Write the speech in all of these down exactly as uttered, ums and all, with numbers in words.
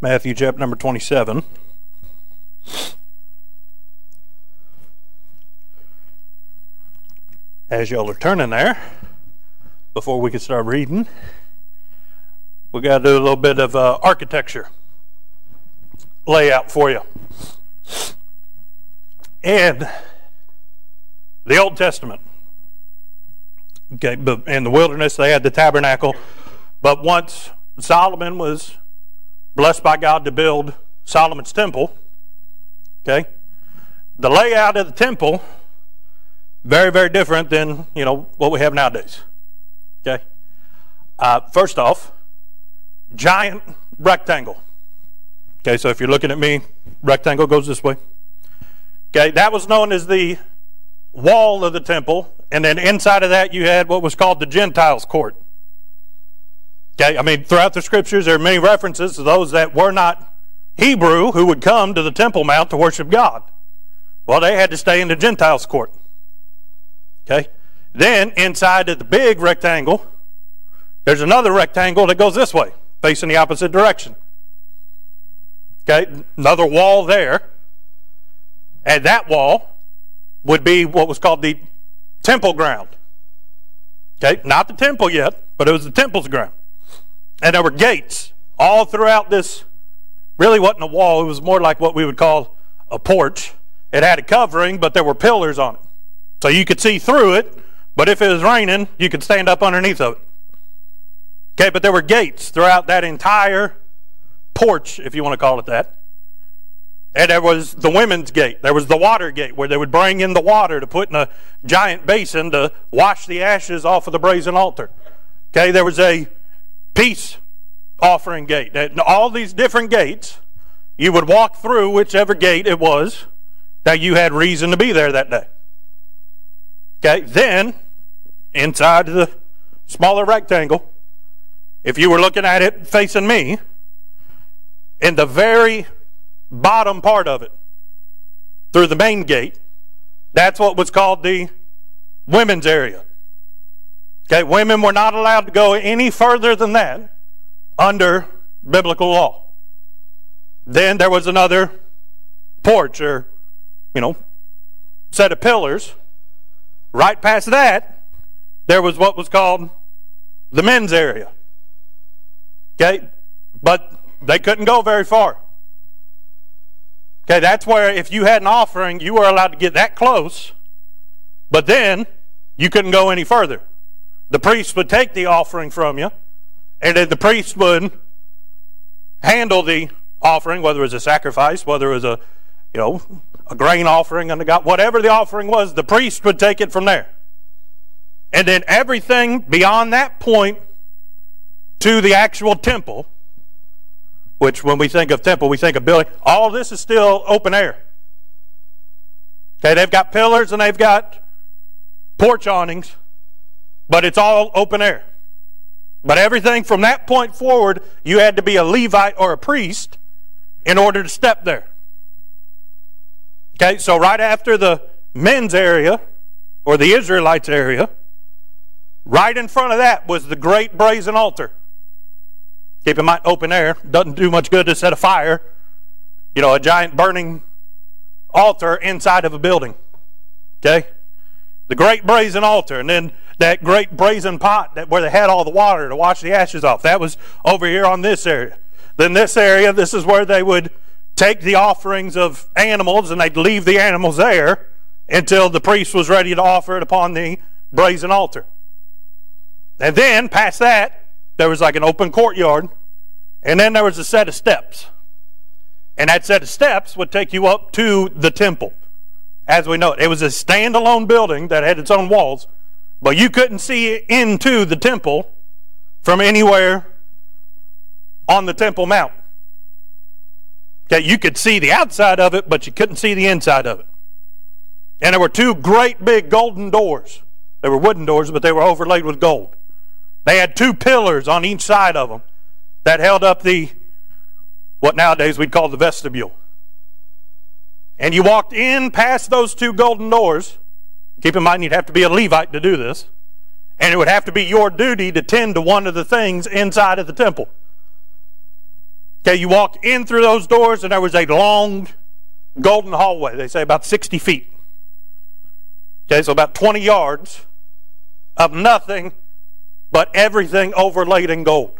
Matthew chapter number twenty-seven. As y'all are turning there, before we can start reading, we got to do a little bit of uh, architecture layout for you. In the Old Testament, okay, in the wilderness they had the tabernacle, but once Solomon was blessed by God to build Solomon's temple, okay, the layout of the temple very, very different than, you know, what we have nowadays. Okay? Uh, first off, giant rectangle. Okay, so if you're looking at me, rectangle goes this way. Okay, that was known as the wall of the temple, and then inside of that you had what was called the Gentiles' court. Okay, I mean, throughout the scriptures there are many references to those that were not Hebrew who would come to the Temple Mount to worship God. Well, they had to stay in the Gentiles' court. Okay, then inside of the big rectangle, there's another rectangle that goes this way, facing the opposite direction. Okay, another wall there, and that wall would be what was called the temple ground. Okay, not the temple yet, but it was the temple's ground. And there were gates all throughout this. Really wasn't a wall, it was more like what we would call a porch. It had a covering, but there were pillars on it. So you could see through it, but if it was raining, you could stand up underneath of it. Okay, but there were gates throughout that entire porch, if you want to call it that. And there was the women's gate. There was the water gate where they would bring in the water to put in a giant basin to wash the ashes off of the brazen altar. Okay, there was a peace offering gate. And all these different gates, you would walk through whichever gate it was that you had reason to be there that day. Okay, then, inside the smaller rectangle, if you were looking at it facing me, in the very bottom part of it, through the main gate, that's what was called the women's area. Okay, women were not allowed to go any further than that under biblical law. Then there was another porch or, you know, set of pillars. Right past that, there was what was called the men's area. Okay? But they couldn't go very far. Okay, that's where if you had an offering, you were allowed to get that close, but then you couldn't go any further. The priest would take the offering from you, and then the priest would handle the offering, whether it was a sacrifice, whether it was a, you know, a grain offering unto God, whatever the offering was, the priest would take it from there. And then everything beyond that point to the actual temple, which when we think of temple, we think of building, all this is still open air. Okay, they've got pillars and they've got porch awnings, but it's all open air. But everything from that point forward, you had to be a Levite or a priest in order to step there. Okay, so right after the men's area, or the Israelites area, right in front of that was the great brazen altar. Keep in mind, open air, doesn't do much good to set a fire. You know, a giant burning altar inside of a building. Okay? The great brazen altar, and then that great brazen pot that where they had all the water to wash the ashes off. That was over here on this area. Then this area, this is where they would take the offerings of animals, and they'd leave the animals there until the priest was ready to offer it upon the brazen altar. And then, past that, there was like an open courtyard, and then there was a set of steps. And that set of steps would take you up to the temple, as we know it. It was a standalone building that had its own walls, but you couldn't see into the temple from anywhere on the Temple Mount. Okay, you could see the outside of it, but you couldn't see the inside of it. And there were two great big golden doors. They were wooden doors, but they were overlaid with gold. They had two pillars on each side of them that held up the, what nowadays we'd call the vestibule. And you walked in past those two golden doors. Keep in mind, you'd have to be a Levite to do this. And it would have to be your duty to tend to one of the things inside of the temple. Okay, you walked in through those doors and there was a long golden hallway. They say about sixty feet. Okay, so about twenty yards of nothing but everything overlaid in gold.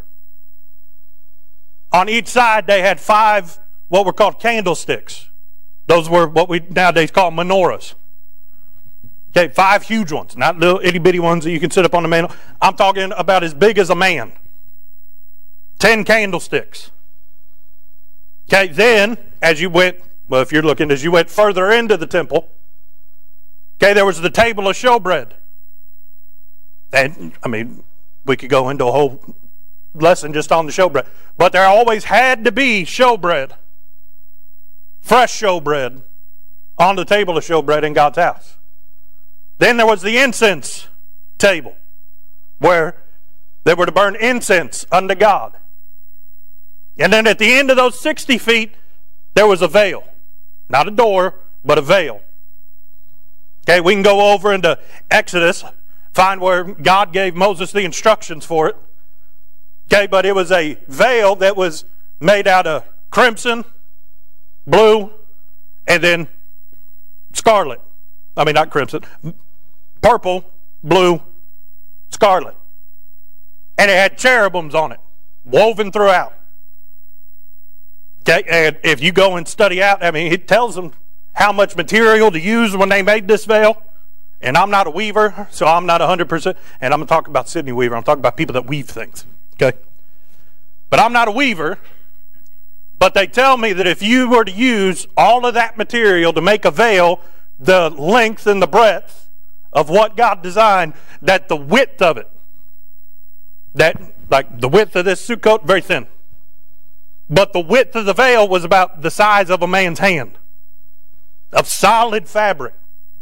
On each side they had five what were called candlesticks. Those were what we nowadays call menorahs. Okay, five huge ones, not little itty bitty ones that you can sit up on the mantle. I'm talking about as big as a man. Ten candlesticks. Okay, then as you went, well, if you're looking, as you went further into the temple, okay, there was the table of showbread. And, I mean, we could go into a whole lesson just on the showbread. But there always had to be showbread, fresh showbread, on the table of showbread in God's house. Then there was the incense table, where they were to burn incense unto God. And then at the end of those sixty feet, there was a veil. Not a door, but a veil. Okay, we can go over into Exodus, find where God gave Moses the instructions for it. Okay, but it was a veil that was made out of crimson, blue, and then scarlet. I mean, not crimson. Purple, blue, scarlet. And it had cherubims on it, woven throughout. Okay, and if you go and study out, I mean, it tells them how much material to use when they made this veil. And I'm not a weaver, so I'm not one hundred percent. And I'm going to talk about Sidney Weaver. I'm talking about people that weave things. Okay? But I'm not a weaver. But they tell me that if you were to use all of that material to make a veil, the length and the breadth of what God designed, that the width of it, that like the width of this suit coat, very thin. But the width of the veil was about the size of a man's hand, of solid fabric.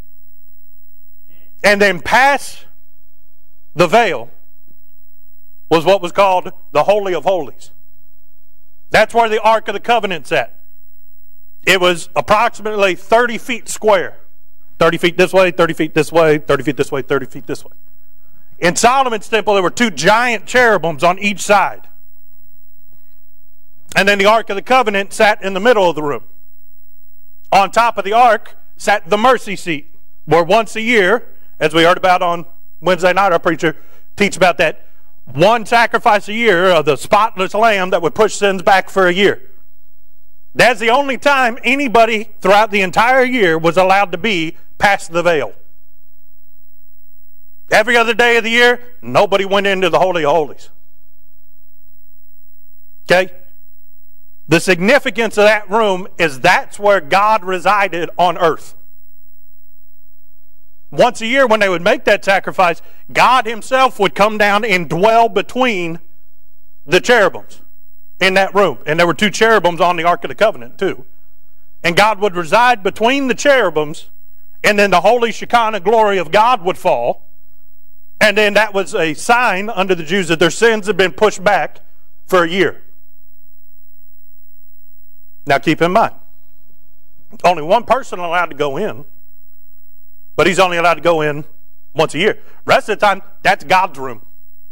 And then past the veil was what was called the Holy of Holies. That's where the Ark of the Covenant's at. It was approximately thirty feet square. thirty feet this way, thirty feet this way, thirty feet this way, thirty feet this way. In Solomon's temple, there were two giant cherubims on each side. And then the Ark of the Covenant sat in the middle of the room. On top of the Ark sat the mercy seat, where once a year, as we heard about on Wednesday night, our preacher teach about that one sacrifice a year of the spotless lamb that would push sins back for a year. That's the only time anybody throughout the entire year was allowed to be past the veil. Every other day of the year, nobody went into the Holy of Holies. Okay? The significance of that room is that's where God resided on earth. Once a year when they would make that sacrifice, God himself would come down and dwell between the cherubims in that room. And there were two cherubims on the Ark of the Covenant too. And God would reside between the cherubims, and then the holy Shekinah glory of God would fall. And then that was a sign unto the Jews that their sins had been pushed back for a year. Now keep in mind, only one person allowed to go in, but he's only allowed to go in once a year. Rest of the time, that's God's room.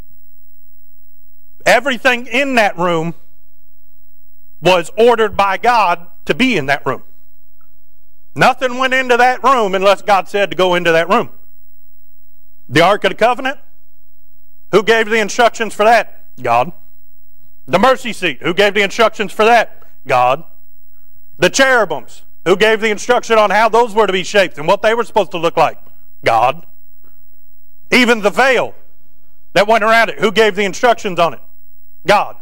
Everything in that room was ordered by God to be in that room. Nothing went into that room unless God said to go into that room. The Ark of the Covenant, who gave the instructions for that? God. The mercy seat, who gave the instructions for that? God. The cherubims, who gave the instruction on how those were to be shaped and what they were supposed to look like? God. Even the veil that went around it, who gave the instructions on it? God.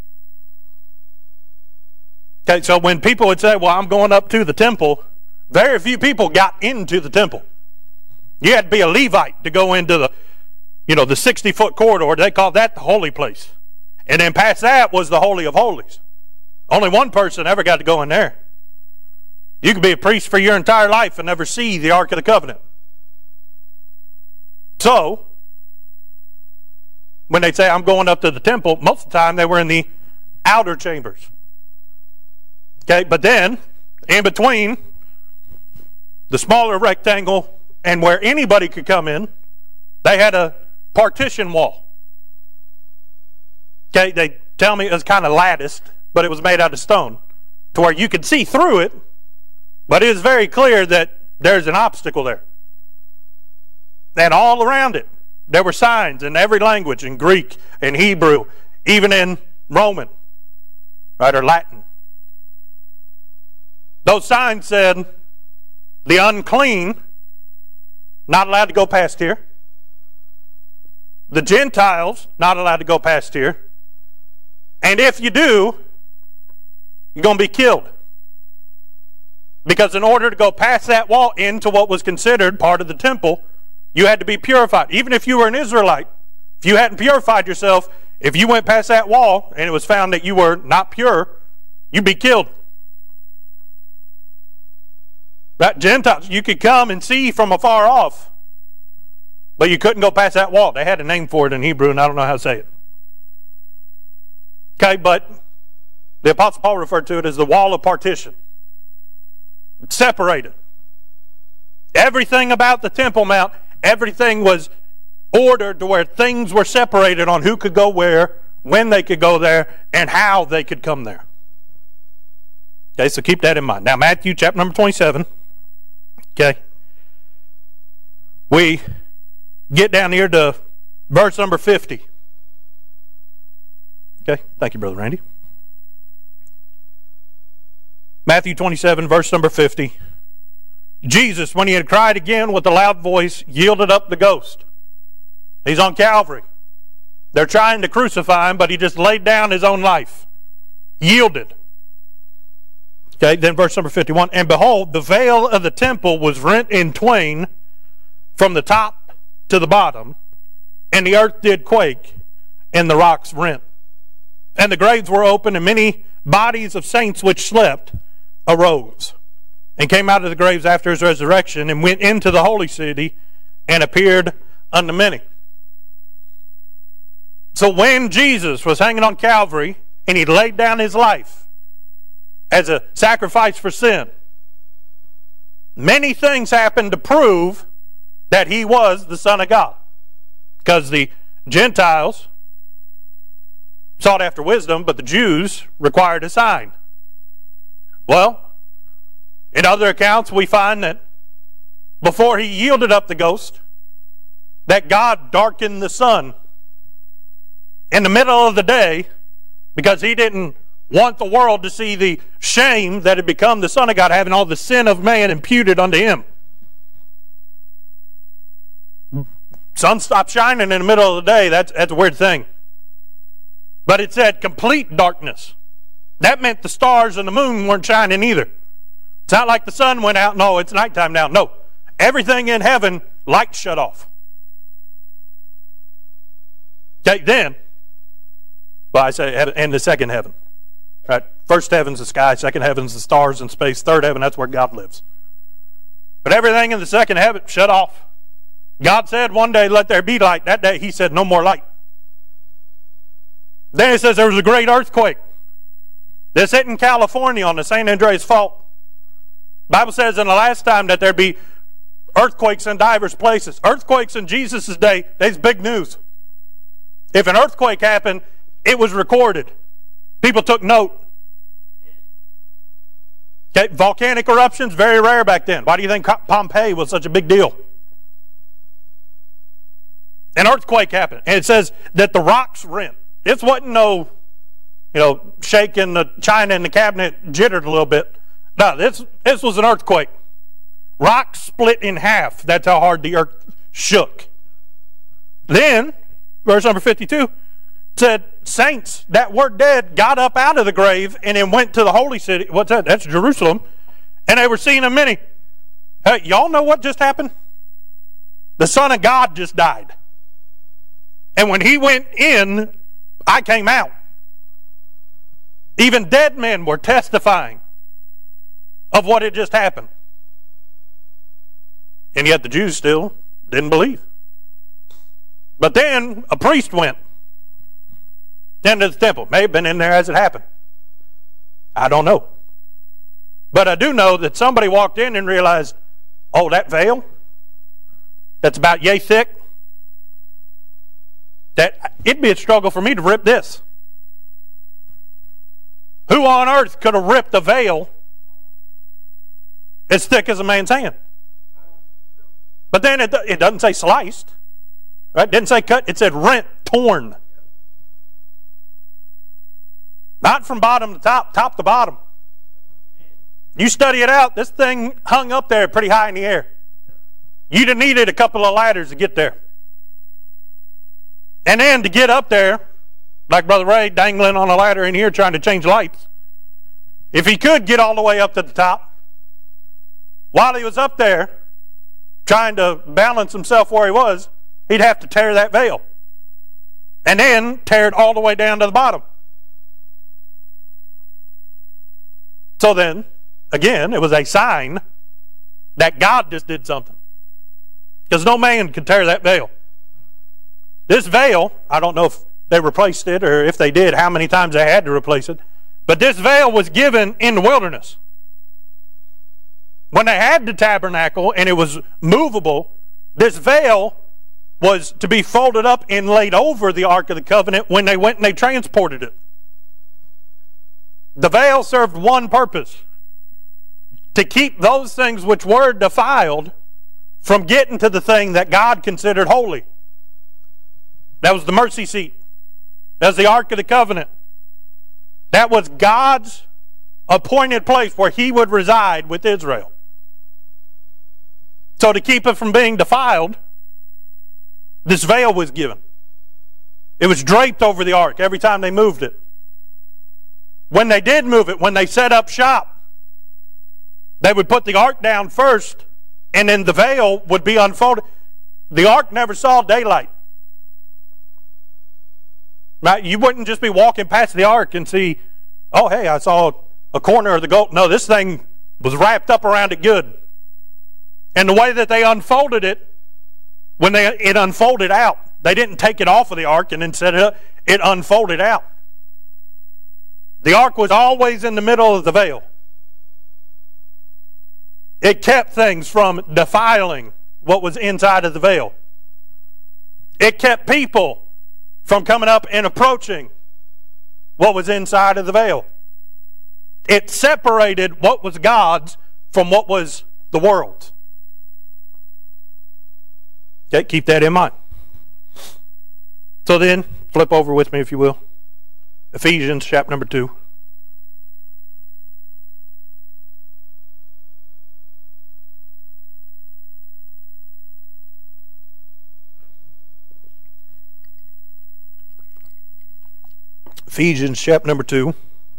Okay, so when people would say, well, I'm going up to the temple, very few people got into the temple. You had to be a Levite to go into the, you know, the sixty-foot corridor. They called that the holy place. And then past that was the Holy of Holies. Only one person ever got to go in there. You could be a priest for your entire life and never see the Ark of the Covenant. So, when they say, I'm going up to the temple, most of the time they were in the outer chambers. Okay, but then, in between the smaller rectangle and where anybody could come in, they had a partition wall. Okay, they tell me it was kind of latticed but it was made out of stone, to where you could see through it, but it is very clear that there's an obstacle there. And all around it, there were signs in every language, in Greek, in Hebrew, even in Roman, right, or Latin. Those signs said, the unclean, not allowed to go past here. The Gentiles, not allowed to go past here. And if you do, you're going to be killed. Because in order to go past that wall into what was considered part of the temple, you had to be purified. Even if you were an Israelite, if you hadn't purified yourself, if you went past that wall and it was found that you were not pure, you'd be killed. Right? Gentiles, you could come and see from afar off, but you couldn't go past that wall. They had a name for it in Hebrew, and I don't know how to say it. Okay, but the Apostle Paul referred to it as the wall of partition. It's separated. Everything about the Temple Mount, everything was ordered to where things were separated on who could go where, when they could go there, and how they could come there. Okay, so keep that in mind. Now, Matthew chapter number twenty-seven. Okay. We get down here to verse number fifty. Okay, thank you, Brother Randy. Matthew twenty-seven, verse number fifty. Jesus, when he had cried again with a loud voice, yielded up the ghost. He's on Calvary. They're trying to crucify him, but he just laid down his own life. Yielded. Okay, then verse number fifty-one. And behold, the veil of the temple was rent in twain from the top to the bottom, and the earth did quake, and the rocks rent. And the graves were open, and many bodies of saints which slept arose, and came out of the graves after his resurrection, and went into the holy city, and appeared unto many. So when Jesus was hanging on Calvary, and he laid down his life as a sacrifice for sin, many things happened to prove that he was the Son of God. Because the Gentiles sought after wisdom, but the Jews required a sign. Well, in other accounts, we find that before he yielded up the ghost, that God darkened the sun in the middle of the day, because he didn't want the world to see the shame that had become the Son of God, having all the sin of man imputed unto him. Sun stopped shining in the middle of the day. That's, that's a weird thing. But it said complete darkness. That meant the stars and the moon weren't shining either. It's not like the sun went out. No, it's nighttime now. No. Everything in heaven, light shut off. Okay, then, well, I say in the second heaven. Right? First heaven's the sky, second heaven's the stars and space, third heaven, that's where God lives. But everything in the second heaven shut off. God said one day, let there be light. That day he said, no more light. Then it says there was a great earthquake. This hit in California on the San Andreas Fault. The Bible says in the last time that there'd be earthquakes in diverse places. Earthquakes in Jesus' day, that's big news. If an earthquake happened, it was recorded. People took note. Okay, volcanic eruptions, very rare back then. Why do you think Pompeii was such a big deal? An earthquake happened, and it says that the rocks rent. This wasn't no, you know, shaking the china in the cabinet jittered a little bit. No, this this was an earthquake. Rocks split in half. That's how hard the earth shook. Then, verse number fifty-two said, saints that were dead got up out of the grave and then went to the holy city. What's that? That's Jerusalem. And they were seeing of many. Hey, y'all know what just happened? The Son of God just died. And when he went in, I came out. Even dead men were testifying of what had just happened. And yet the Jews still didn't believe. But then a priest went into the temple. May have been in there as it happened. I don't know. But I do know that somebody walked in and realized, oh, that veil that's about yay thick, that it'd be a struggle for me to rip this. Who on earth could have ripped a veil as thick as a man's hand? But then it, it doesn't say sliced. Right? It didn't say cut. It said rent, torn. Not from bottom to top, top to bottom. You study it out. This thing hung up there pretty high in the air. You'd have needed a couple of ladders to get there. And then to get up there, like Brother Ray dangling on a ladder in here trying to change lights, if he could get all the way up to the top, while he was up there trying to balance himself where he was, he'd have to tear that veil. And then tear it all the way down to the bottom. So then, again, it was a sign that God just did something. Because no man could tear that veil. This veil, I don't know if they replaced it or if they did, how many times they had to replace it. But this veil was given in the wilderness. When they had the tabernacle and it was movable, this veil was to be folded up and laid over the Ark of the Covenant when they went and they transported it. The veil served one purpose: to keep those things which were defiled from getting to the thing that God considered holy. That was the mercy seat. That was the Ark of the Covenant. That was God's appointed place where He would reside with Israel. So to keep it from being defiled, this veil was given. It was draped over the Ark every time they moved it. When they did move it, when they set up shop, they would put the Ark down first, and then the veil would be unfolded. The Ark never saw daylight. Right? You wouldn't just be walking past the Ark and see, oh, hey, I saw a corner of the gold. No, this thing was wrapped up around it good. And the way that they unfolded it, when they it unfolded out, they didn't take it off of the Ark and then set it up. It unfolded out. The Ark was always in the middle of the veil. It kept things from defiling what was inside of the veil. It kept people from coming up and approaching what was inside of the veil. It separated what was God's from what was the world's. Okay, keep that in mind. So then, flip over with me if you will. Ephesians chapter number two. Ephesians chapter number two.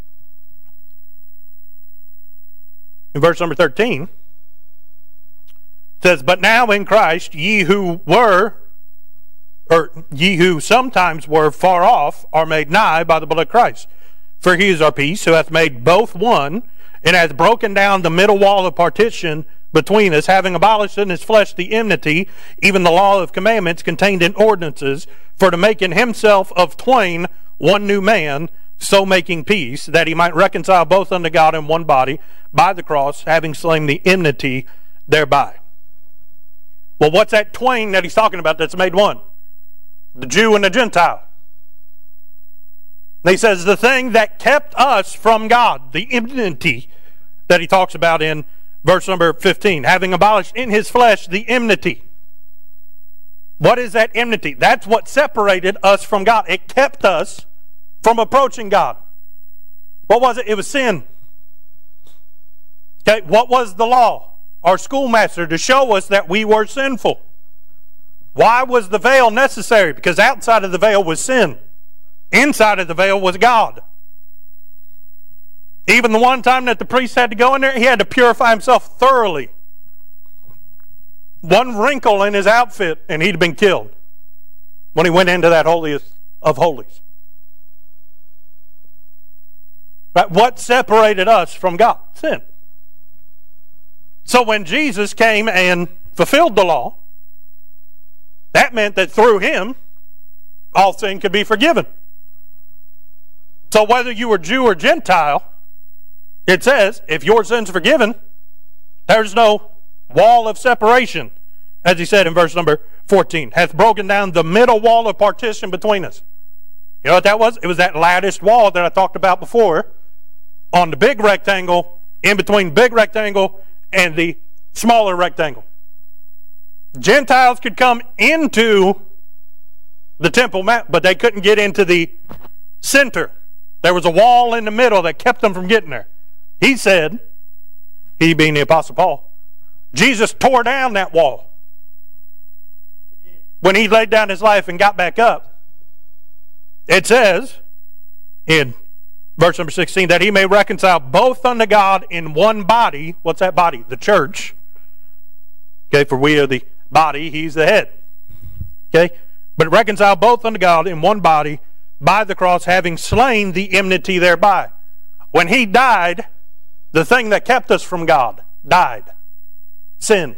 In verse number thirteen, it says, "But now in Christ ye who were, or ye who sometimes were far off, are made nigh by the blood of Christ. For He is our peace, who hath made both one, and hath broken down the middle wall of partition between us, having abolished in His flesh the enmity, even the law of commandments contained in ordinances, for to make in Himself of twain one new man, so making peace, that He might reconcile both unto God in one body by the cross, having slain the enmity thereby." Well, what's that twain that he's talking about that's made one? The Jew and the Gentile. And he says the thing that kept us from God, the enmity that he talks about in verse number fifteen, having abolished in His flesh the enmity. What is that enmity? That's what separated us from God. It kept us from approaching God. What was it? It was sin. Okay, what was the law? Our schoolmaster, to show us that we were sinful. Why was the veil necessary? Because outside of the veil was sin. Inside of the veil was God. Even the one time that the priest had to go in there, he had to purify himself thoroughly. One wrinkle in his outfit and he'd been killed when he went into that holiest of holies. But what separated us from God? Sin. So when Jesus came and fulfilled the law, that meant that through Him, all sin could be forgiven. So whether you were Jew or Gentile, it says, if your sin's forgiven, there's no wall of separation, as he said in verse number fourteen, hath broken down the middle wall of partition between us. You know what that was? It was that latticed wall that I talked about before on the big rectangle, in between big rectangle and the smaller rectangle. Gentiles could come into the Temple Mount, but they couldn't get into the center. There was a wall in the middle that kept them from getting there. He said, he being the Apostle Paul, Jesus tore down that wall when he laid down his life and got back up. It says in verse number sixteen, that he may reconcile both unto God in one body. What's that body? The church. Okay, for we are the body, he's the head. Okay, but reconcile both unto God in one body by the cross, having slain the enmity thereby. When he died, the thing that kept us from God died. Sin.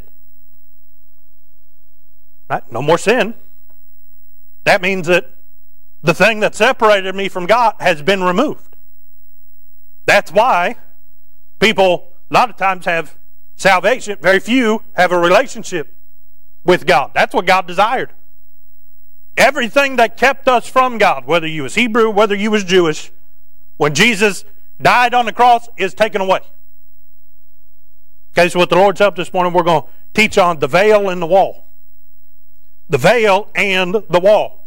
Right? No more sin. That means that the thing that separated me from God has been removed. That's why people a lot of times have salvation. Very few have a relationship with God. That's what God desired. Everything that kept us from God, whether you was Hebrew, whether you was Jewish, when Jesus died on the cross, is taken away. Okay, so with the Lord's help this morning, we're going to teach on the veil and the wall. The veil and the wall.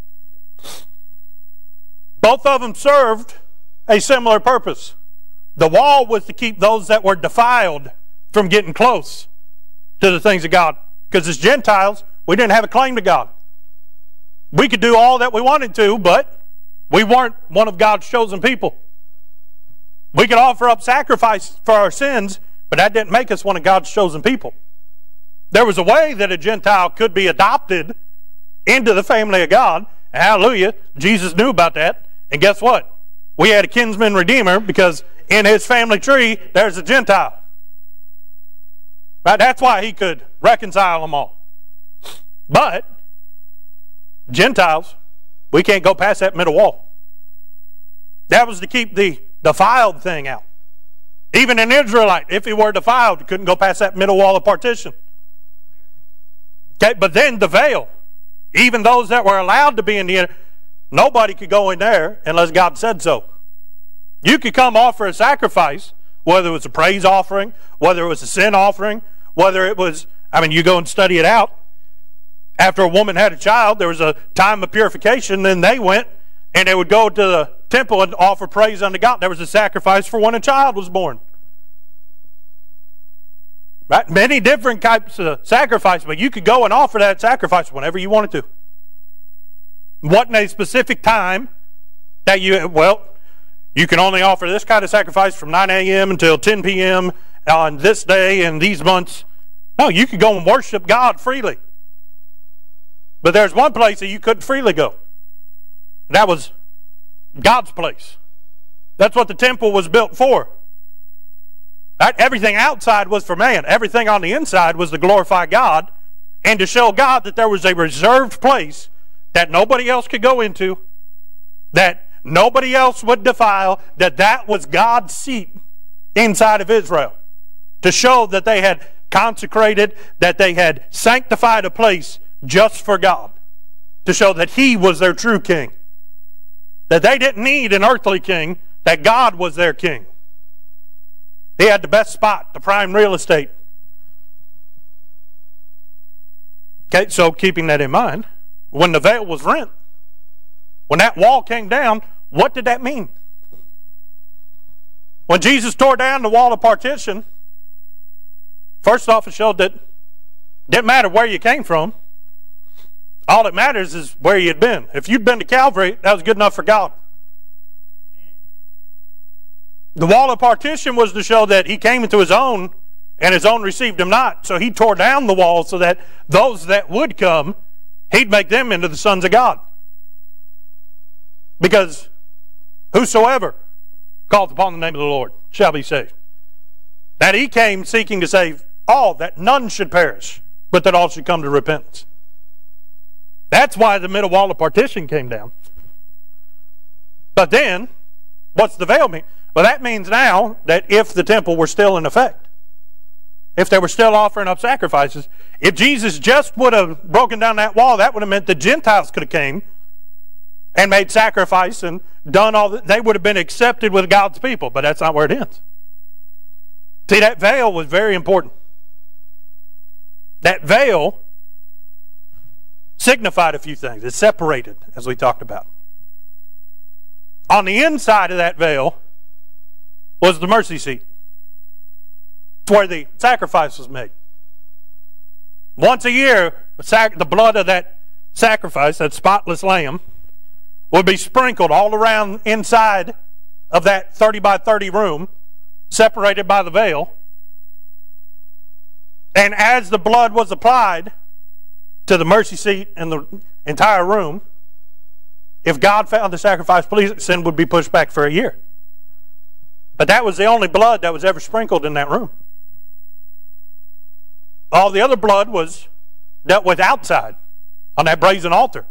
Both of them served a similar purpose. The wall was to keep those that were defiled from getting close to the things of God. Because as Gentiles, we didn't have a claim to God. We could do all that we wanted to, but we weren't one of God's chosen people. We could offer up sacrifice for our sins, but that didn't make us one of God's chosen people. There was a way that a Gentile could be adopted into the family of God. Hallelujah. Jesus knew about that. And guess what? We had a kinsman redeemer, because in his family tree, there's a Gentile. Right? That's why he could reconcile them all. But Gentiles, we can't go past that middle wall. That was to keep the defiled thing out. Even an Israelite, if he were defiled, couldn't go past that middle wall of partition. Okay, but then the veil, even those that were allowed to be in the inner, nobody could go in there unless God said so. You could come offer a sacrifice, whether it was a praise offering, whether it was a sin offering, whether it was, I mean, you go and study it out. After a woman had a child, there was a time of purification, then they went and they would go to the temple and offer praise unto God. There was a sacrifice for when a child was born. Right? Many different types of sacrifice, but you could go and offer that sacrifice whenever you wanted to. Wasn't a specific time that you, well, you can only offer this kind of sacrifice from nine a.m. until ten p.m. on this day and these months. No, you could go and worship God freely. But there's one place that you couldn't freely go. That was God's place. That's what the temple was built for. That, everything outside was for man. Everything on the inside was to glorify God and to show God that there was a reserved place that nobody else could go into, that nobody else would defile, that that was God's seat inside of Israel, to show that they had consecrated, that they had sanctified a place just for God, to show that He was their true king, that they didn't need an earthly king, that God was their king. He had the best spot, the prime real estate. Okay, so keeping that in mind, when the veil was rent, when that wall came down, what did that mean? When Jesus tore down the wall of partition, first off, it showed that it didn't matter where you came from. All that matters is where you'd been. If you'd been to Calvary, that was good enough for God. The wall of partition was to show that He came into His own, and His own received Him not. So He tore down the wall so that those that would come, He'd make them into the sons of God. Because whosoever calleth upon the name of the Lord shall be saved. That He came seeking to save all, that none should perish, but that all should come to repentance. That's why the middle wall of partition came down. But then, what's the veil mean? Well, that means now that if the temple were still in effect, if they were still offering up sacrifices, if Jesus just would have broken down that wall, that would have meant the Gentiles could have came and made sacrifice and done all that, they would have been accepted with God's people, but that's not where it ends. See, that veil was very important. That veil signified a few things. It separated, as we talked about. On the inside of that veil was the mercy seat. It's where the sacrifice was made. Once a year, the blood of that sacrifice, that spotless lamb, would be sprinkled all around inside of that thirty by thirty room, separated by the veil. And as the blood was applied to the mercy seat and the entire room, if God found the sacrifice pleasing, sin would be pushed back for a year. But that was the only blood that was ever sprinkled in that room. All the other blood was dealt with outside on that brazen altar.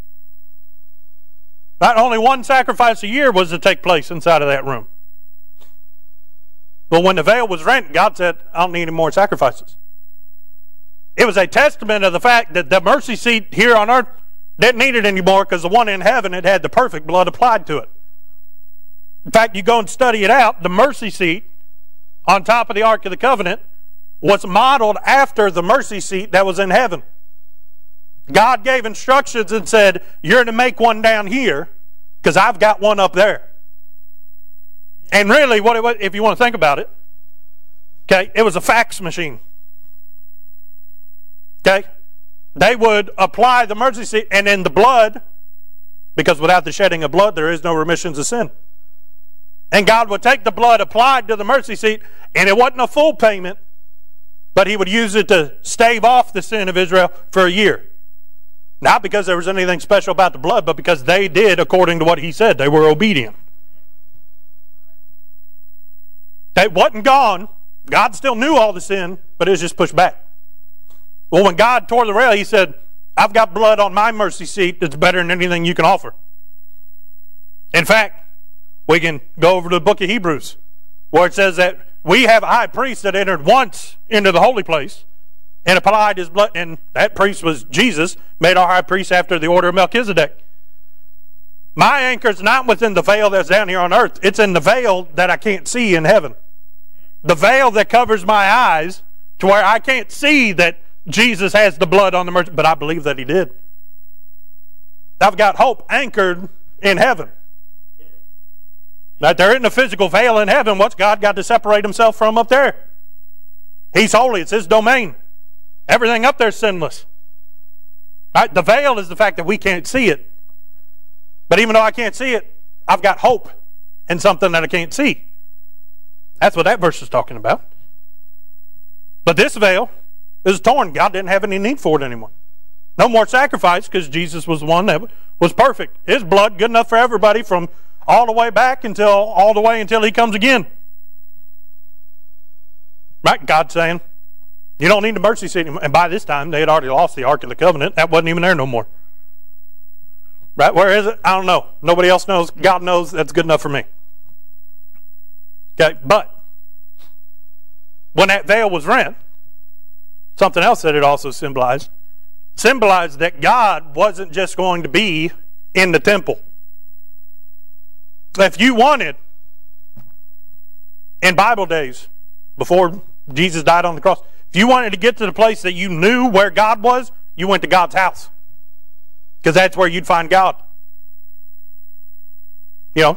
Not only one sacrifice a year was to take place inside of that room. But when the veil was rent, God said, I don't need any more sacrifices. It was a testament of the fact that the mercy seat here on earth didn't need it anymore, because the one in heaven, it had the perfect blood applied to it. In fact, you go and study it out, the mercy seat on top of the Ark of the Covenant was modeled after the mercy seat that was in heaven. God gave instructions and said, you're to make one down here because I've got one up there. And really, what it was, if you want to think about it, okay, it was a fax machine. Okay? They would apply the mercy seat, and then the blood, because without the shedding of blood, there is no remissions of sin. And God would take the blood applied to the mercy seat, and it wasn't a full payment, but he would use it to stave off the sin of Israel for a year. Not because there was anything special about the blood, but because they did according to what he said. They were obedient. It wasn't gone. God still knew all the sin, but it was just pushed back. Well, when God tore the veil, he said, I've got blood on my mercy seat that's better than anything you can offer. In fact, we can go over to the book of Hebrews, where it says that we have a high priest that entered once into the holy place and applied his blood, and that priest was Jesus, made our high priest after the order of Melchizedek. My anchor's not within the veil that's down here on earth. It's in the veil that I can't see in heaven. The veil that covers my eyes to where I can't see that Jesus has the blood on the mercy, but I believe that he did. I've got hope anchored in heaven. That there isn't a physical veil in heaven. What's God got to separate himself from up there? He's holy. It's his domain. Everything up there is sinless. Right? The veil is the fact that we can't see it. But even though I can't see it, I've got hope in something that I can't see. That's what that verse is talking about. But this veil is torn. God didn't have any need for it anymore. No more sacrifice, because Jesus was the one that was perfect. His blood good enough for everybody from all the way back until all the way until he comes again. Right? God saying, you don't need the mercy seat anymore. And by this time, they had already lost the Ark of the Covenant. That wasn't even there no more. Right? Where is it? I don't know. Nobody else knows. God knows. That's good enough for me. Okay, but when that veil was rent, something else that it also symbolized, symbolized that God wasn't just going to be in the temple. If you wanted, in Bible days, before Jesus died on the cross, if you wanted to get to the place that you knew where God was, you went to God's house. Because that's where you'd find God. You know,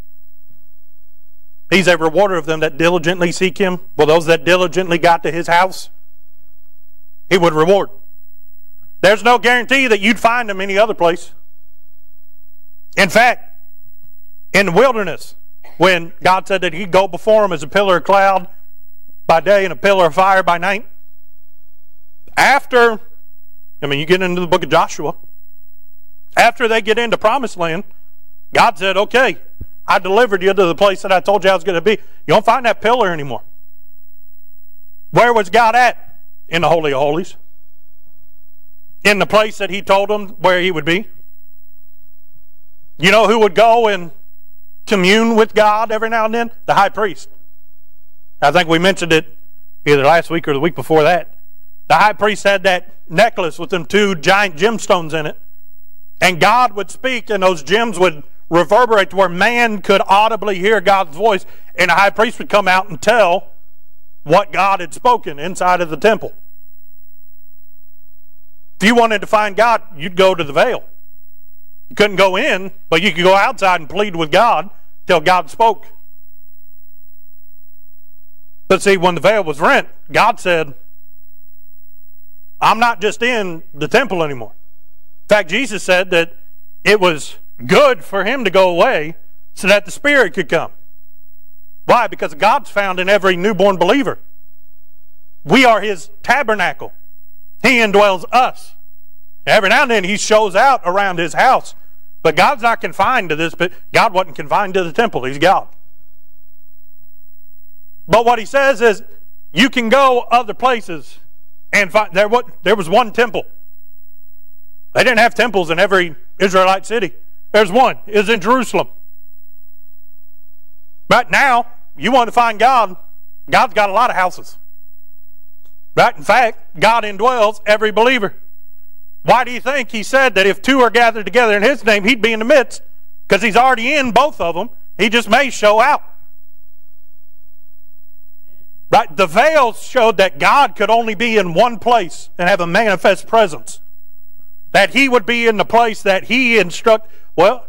he's a rewarder of them that diligently seek him. Well, those that diligently got to his house, he would reward. There's no guarantee that you'd find him any other place. In fact, in the wilderness, when God said that he'd go before him as a pillar of cloud by day and a pillar of fire by night, after, I mean, you get into the book of Joshua, after they get into promised land, God said, okay, I delivered you to the place that I told you I was going to be. You don't find that pillar anymore. Where was God at? In the Holy of Holies. In the place that he told them where he would be. You know who would go and commune with God every now and then? The high priest. I think we mentioned it either last week or the week before that. The high priest had that necklace with them two giant gemstones in it. And God would speak, and those gems would reverberate to where man could audibly hear God's voice, and a high priest would come out and tell what God had spoken inside of the temple. If you wanted to find God, you'd go to the veil. You couldn't go in, but you could go outside and plead with God till God spoke. But see, when the veil was rent, God said, I'm not just in the temple anymore. In fact, Jesus said that it was good for him to go away so that the Spirit could come. Why? Because God's found in every newborn believer. We are his tabernacle. He indwells us. Every now and then he shows out around his house. But God's not confined to this. But God wasn't confined to the temple. He's God. But what he says is, you can go other places and find. There, what, there was one temple. They didn't have temples in every Israelite city. There's one. It's in Jerusalem. Right now, you want to find God, God's got a lot of houses. Right? In fact, God indwells every believer. Why do you think he said that if two are gathered together in his name, he'd be in the midst? Because he's already in both of them. He just may show out. Right? The veil showed that God could only be in one place and have a manifest presence. That he would be in the place that he instruct. Well,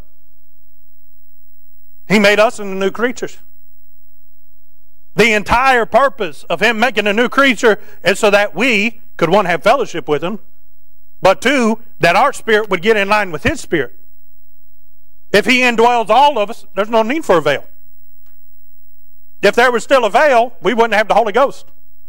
he made us into new creatures. The entire purpose of him making a new creature is so that we could, one, have fellowship with him, but two, that our spirit would get in line with his spirit. If he indwells all of us, there's no need for a veil. If there was still a veil, we wouldn't have the Holy Ghost.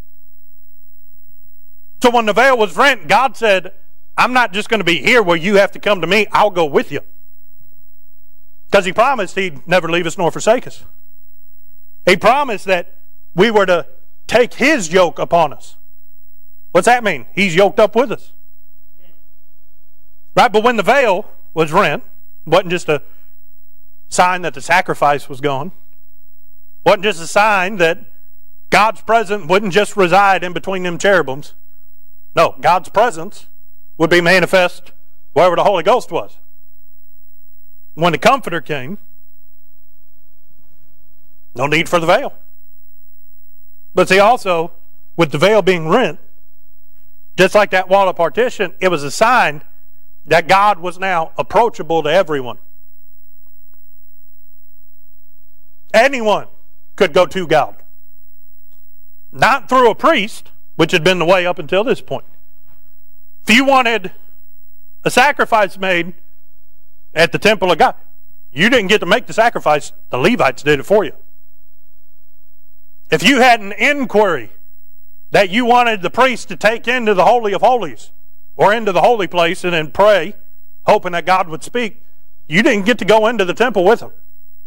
So when the veil was rent, God said, I'm not just going to be here where you have to come to me. I'll go with you. Because he promised he'd never leave us nor forsake us. He promised that we were to take his yoke upon us. What's that mean? He's yoked up with us. Right? But when the veil was rent, it wasn't just a sign that the sacrifice was gone. It wasn't just a sign that God's presence wouldn't just reside in between them cherubims. No, God's presence would be manifest wherever the Holy Ghost was. When the Comforter came, no need for the veil. But see, also, with the veil being rent, just like that wall of partition, it was a sign that God was now approachable to everyone. Anyone could go to God. Not through a priest, which had been the way up until this point. If you wanted a sacrifice made at the temple of God, you didn't get to make the sacrifice. The Levites did it for you. If you had an inquiry that you wanted the priest to take into the Holy of Holies or into the holy place and then pray, hoping that God would speak, you didn't get to go into the temple with him.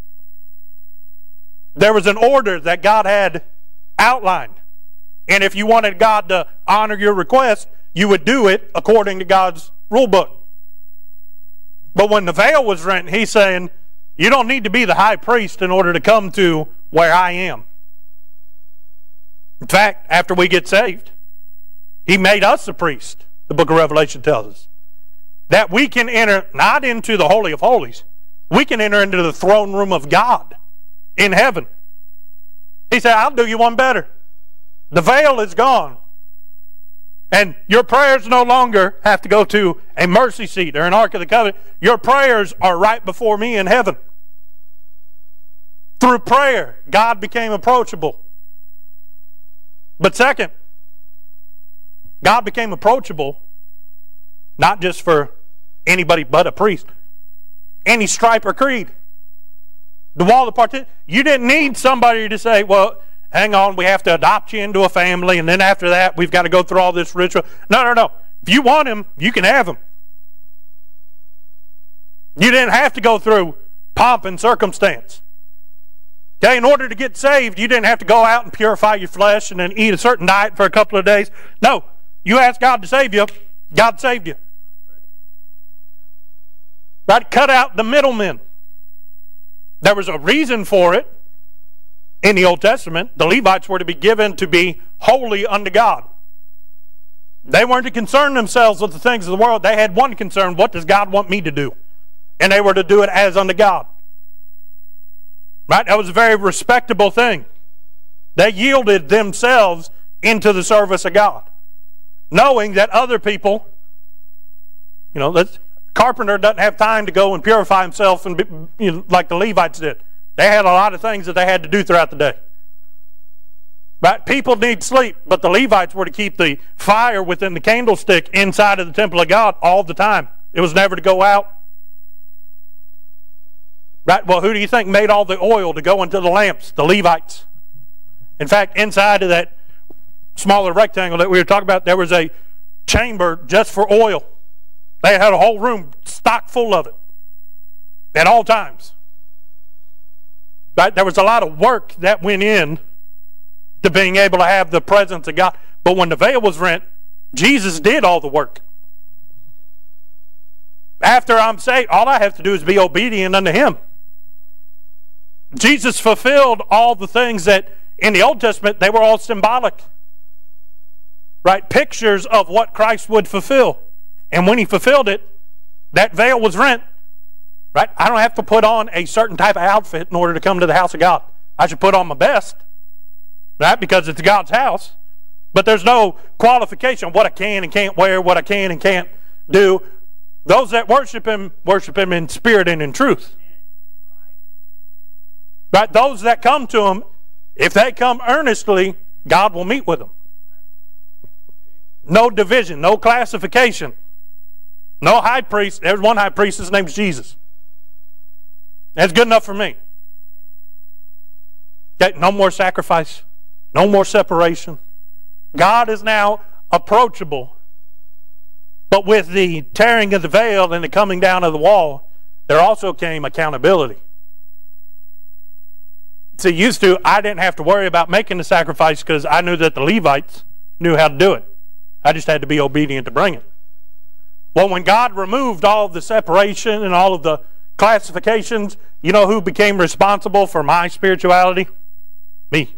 There was an order that God had outlined. And if you wanted God to honor your request, you would do it according to God's rule book. But when the veil was rent, he's saying, you don't need to be the high priest in order to come to where I am. In fact, after we get saved, he made us a priest, the book of Revelation tells us. That we can enter not into the Holy of Holies, we can enter into the throne room of God in heaven. He said, I'll do you one better. The veil is gone. And your prayers no longer have to go to a mercy seat or an Ark of the Covenant. Your prayers are right before me in heaven. Through prayer, God became approachable. But second, God became approachable not just for anybody but a priest. Any stripe or creed. The wall of partition. You didn't need somebody to say, well, hang on, we have to adopt you into a family, and then after that, we've got to go through all this ritual. No, no, no. If you want him, you can have him. You didn't have to go through pomp and circumstance. Okay, in order to get saved, you didn't have to go out and purify your flesh and then eat a certain diet for a couple of days. No, you asked God to save you, God saved you. Right? Cut out the middlemen. There was a reason for it. In the Old Testament, the Levites were to be given to be holy unto God. They weren't to concern themselves with the things of the world. They had one concern: what does God want me to do? And they were to do it as unto God. Right? That was a very respectable thing. They yielded themselves into the service of God, knowing that other people, you know, the carpenter doesn't have time to go and purify himself and be, you know, like the Levites did. They had a lot of things that they had to do throughout the day. Right? People need sleep, but the Levites were to keep the fire within the candlestick inside of the temple of God all the time. It was never to go out. Right? Well, who do you think made all the oil to go into the lamps? The Levites. In fact, inside of that smaller rectangle that we were talking about, there was a chamber just for oil. They had a whole room stocked full of it at all times. Right? There was a lot of work that went in to being able to have the presence of God. But when the veil was rent, Jesus did all the work. After I'm saved, all I have to do is be obedient unto Him. Jesus fulfilled all the things that in the Old Testament, they were all symbolic. Right? Pictures of what Christ would fulfill. And when He fulfilled it, that veil was rent. Right? I don't have to put on a certain type of outfit in order to come to the house of God. I should put on my best. Right? Because it's God's house. But there's no qualification of what I can and can't wear, what I can and can't do. Those that worship Him, worship Him in spirit and in truth. Right? Those that come to Him, if they come earnestly, God will meet with them. No division, no classification. No high priest. There's one high priest, his name's Jesus. That's good enough for me. Okay, no more sacrifice. No more separation. God is now approachable. But with the tearing of the veil and the coming down of the wall, there also came accountability. See, used to, I didn't have to worry about making the sacrifice because I knew that the Levites knew how to do it. I just had to be obedient to bring it. Well, when God removed all of the separation and all of the classifications, you know who became responsible for my spirituality? Me.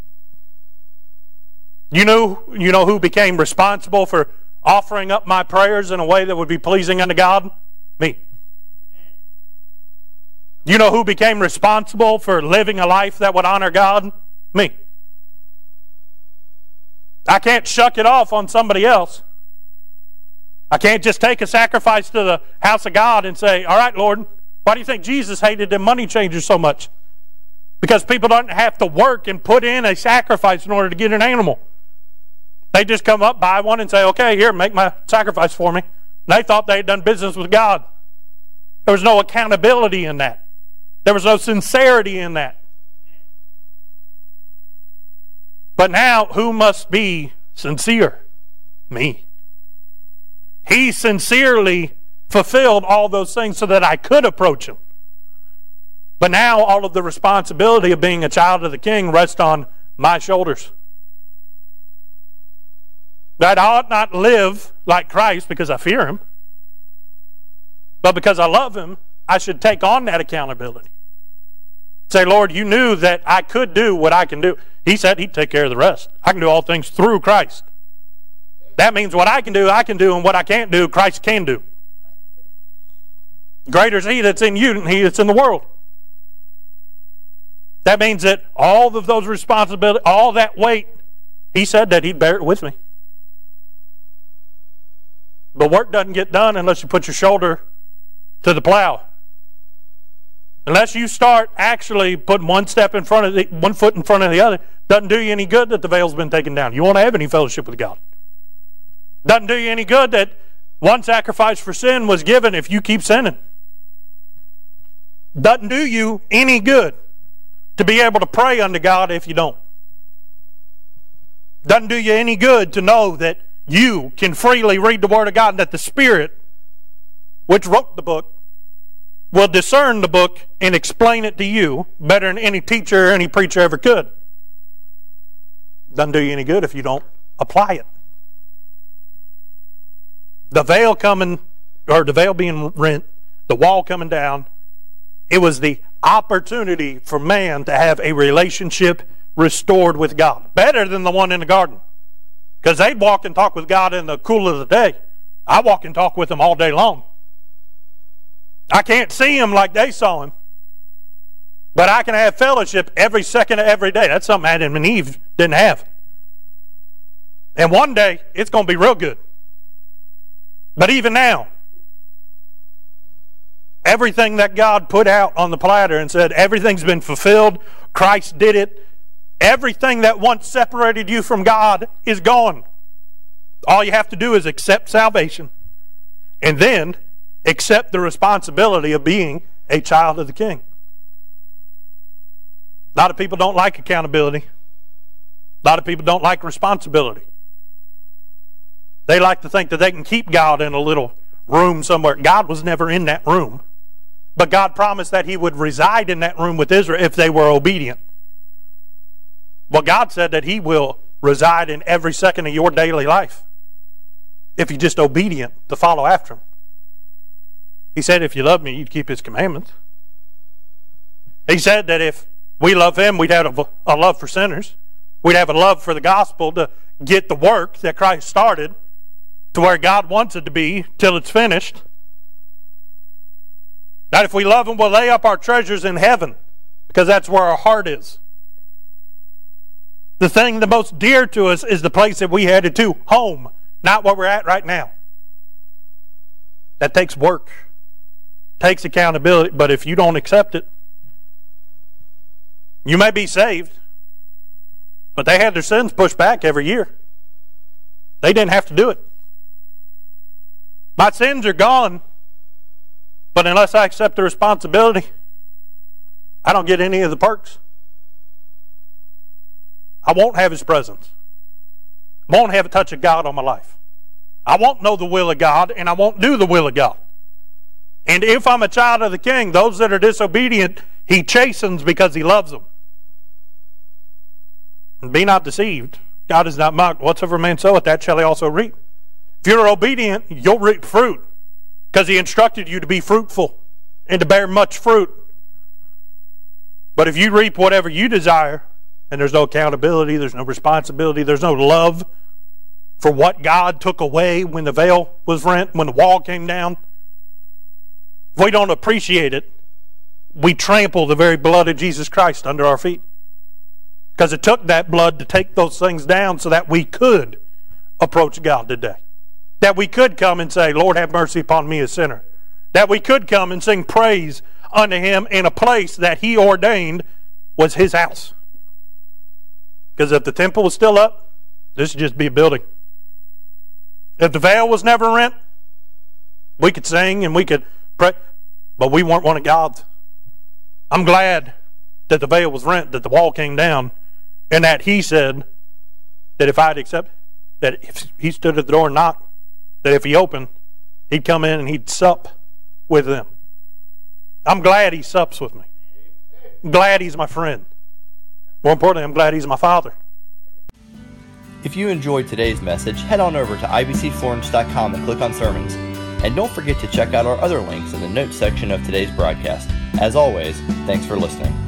You know, you know who became responsible for offering up my prayers in a way that would be pleasing unto God? Me. You know who became responsible for living a life that would honor God? Me. I can't shuck it off on somebody else. I can't just take a sacrifice to the house of God and say, all right, Lord, why do you think Jesus hated them money changers so much? Because people don't have to work and put in a sacrifice in order to get an animal. They just come up, buy one, and say, okay, here, make my sacrifice for me. And they thought they had done business with God. There was no accountability in that. There was no sincerity in that. But now, who must be sincere? Me. He sincerely fulfilled all those things so that I could approach Him. But now all of the responsibility of being a child of the King rests on my shoulders. That I ought not live like Christ because I fear Him. But because I love Him, I should take on that accountability. Say, Lord, you knew that I could do what I can do. He said He'd take care of the rest. I can do all things through Christ. That means what I can do, I can do, and what I can't do, Christ can do. Greater is He that's in you than he that's in the world. That means that all of those responsibilities, all that weight, He said that He'd bear it with me. But work doesn't get done unless you put your shoulder to the plow. Unless you start actually putting one step in front of the, one foot in front of the other, doesn't do you any good that the veil's been taken down. You won't have any fellowship with God. Doesn't do you any good that one sacrifice for sin was given if you keep sinning. Doesn't do you any good to be able to pray unto God if you don't. Doesn't do you any good to know that you can freely read the Word of God and that the Spirit, which wrote the book, will discern the book and explain it to you better than any teacher or any preacher ever could. Doesn't do you any good if you don't apply it. The veil coming, or the veil being rent, the wall coming down, it was the opportunity for man to have a relationship restored with God. Better than the one in the garden. Because they'd walk and talk with God in the cool of the day. I walk and talk with him all day long. I can't see him like they saw him. But I can have fellowship every second of every day. That's something Adam and Eve didn't have. And one day, it's going to be real good. But even now, everything that God put out on the platter and said, everything's been fulfilled, Christ did it, everything that once separated you from God is gone. All you have to do is accept salvation and then accept the responsibility of being a child of the King. A lot of people don't like accountability. A lot of people don't like responsibility. They like to think that they can keep God in a little room somewhere. God was never in that room. But God promised that he would reside in that room with Israel if they were obedient. Well, God said that he will reside in every second of your daily life if you're just obedient to follow after him. He said, if you love me, you'd keep his commandments. He said that if we love him, we'd have a, a love for sinners. We'd have a love for the gospel to get the work that Christ started to where God wants it to be till it's finished. That if we love him, we'll lay up our treasures in heaven because that's where our heart is. The thing the most dear to us is the place that we headed to, home, not where we're at right now. That takes work, takes accountability, but if you don't accept it, you may be saved, but they had their sins pushed back every year. They didn't have to do it. My sins are gone, but unless I accept the responsibility, I don't get any of the perks. I won't have his presence. I won't have a touch of God on my life. I won't know the will of God, and I won't do the will of God. And if I'm a child of the King, those that are disobedient, he chastens because he loves them. And be not deceived. God is not mocked. Whatsoever man soweth, that shall he also reap. If you're obedient, you'll reap fruit because he instructed you to be fruitful and to bear much fruit. But if you reap whatever you desire, and there's no accountability, there's no responsibility, there's no love for what God took away when the veil was rent, when the wall came down, if we don't appreciate it, we trample the very blood of Jesus Christ under our feet. Because it took that blood to take those things down so that we could approach God today. That we could come and say, Lord, have mercy upon me, a sinner. That we could come and sing praise unto him in a place that he ordained was his house. Because if the temple was still up, this would just be a building. If the veil was never rent, we could sing and we could pray, but we weren't one of God's. I'm glad that the veil was rent, that the wall came down, and that he said that if I'd accept, that if he stood at the door and knocked, that if he opened, he'd come in and he'd sup with them. I'm glad he sups with me. I'm glad he's my friend. More importantly, I'm glad he's my father. If you enjoyed today's message, head on over to I B C Florence dot com and click on sermons. And don't forget to check out our other links in the notes section of today's broadcast. As always, thanks for listening.